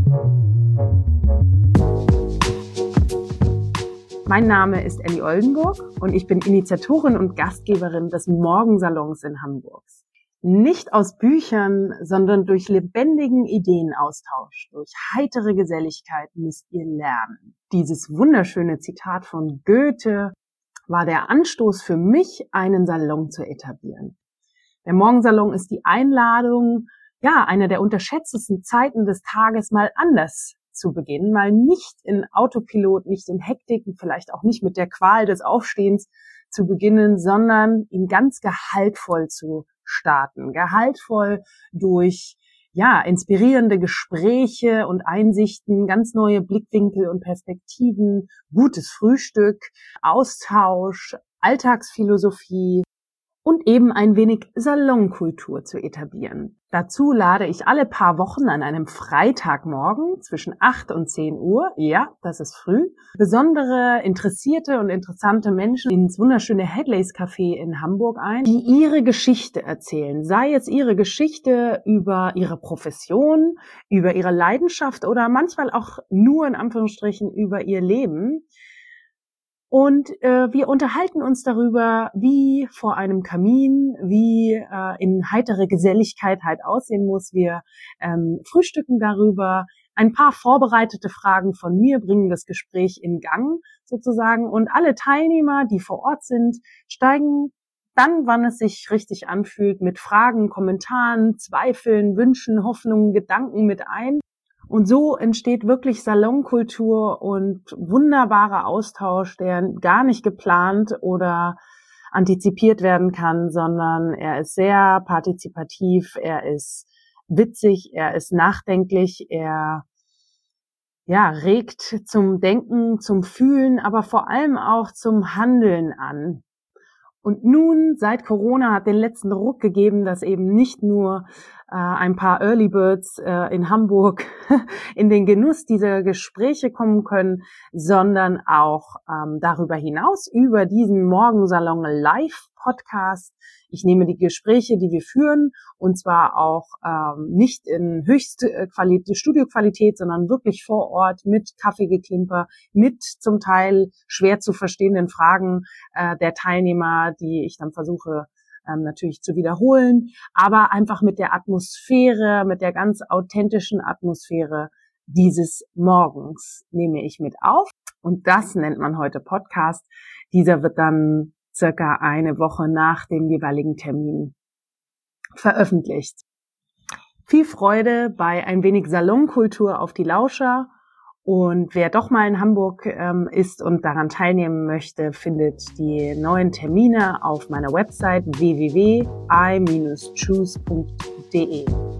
Mein Name ist Elli Oldenburg und ich bin Initiatorin und Gastgeberin des Morgensalons in Hamburg. Nicht aus Büchern, sondern durch lebendigen Ideenaustausch, durch heitere Geselligkeit müsst ihr lernen. Dieses wunderschöne Zitat von Goethe war der Anstoß für mich, einen Salon zu etablieren. Der Morgensalon ist die Einladung, eine der unterschätztesten Zeiten des Tages mal anders zu beginnen, mal nicht in Autopilot, nicht in Hektik und vielleicht auch nicht mit der Qual des Aufstehens zu beginnen, sondern ihn ganz gehaltvoll zu starten. Gehaltvoll durch inspirierende Gespräche und Einsichten, ganz neue Blickwinkel und Perspektiven, gutes Frühstück, Austausch, Alltagsphilosophie und eben ein wenig Salonkultur zu etablieren. Dazu lade ich alle paar Wochen an einem Freitagmorgen zwischen 8 und 10 Uhr, ja, das ist früh, besondere interessierte und interessante Menschen ins wunderschöne Hadleys Café in Hamburg ein, die ihre Geschichte erzählen. Sei es ihre Geschichte über ihre Profession, über ihre Leidenschaft oder manchmal auch nur in Anführungsstrichen über ihr Leben. Und wir unterhalten uns darüber, wie vor einem Kamin, wie in heitere Geselligkeit halt aussehen muss. Wir frühstücken darüber. Ein paar vorbereitete Fragen von mir bringen das Gespräch in Gang sozusagen. Und alle Teilnehmer, die vor Ort sind, steigen dann, wann es sich richtig anfühlt, mit Fragen, Kommentaren, Zweifeln, Wünschen, Hoffnungen, Gedanken mit ein. Und so entsteht wirklich Salonkultur und wunderbarer Austausch, der gar nicht geplant oder antizipiert werden kann, sondern er ist sehr partizipativ, er ist witzig, er ist nachdenklich, er regt zum Denken, zum Fühlen, aber vor allem auch zum Handeln an. Und nun, seit Corona hat den letzten Ruck gegeben, dass eben nicht nur ein paar Early Birds in Hamburg in den Genuss dieser Gespräche kommen können, sondern auch darüber hinaus über diesen Morgensalon Live-Podcast. Ich nehme die Gespräche, die wir führen, und zwar auch nicht in höchste Studioqualität, sondern wirklich vor Ort mit Kaffeegeklimper, mit zum Teil schwer zu verstehenden Fragen der Teilnehmer, die ich dann versuche natürlich zu wiederholen, aber einfach mit der Atmosphäre, mit der ganz authentischen Atmosphäre dieses Morgens nehme ich mit auf. Und das nennt man heute Podcast. Dieser wird dann circa eine Woche nach dem jeweiligen Termin veröffentlicht. Viel Freude bei ein wenig Salonkultur auf die Lauscher. Und wer doch mal in Hamburg ist und daran teilnehmen möchte, findet die neuen Termine auf meiner Website www.i-choose.de.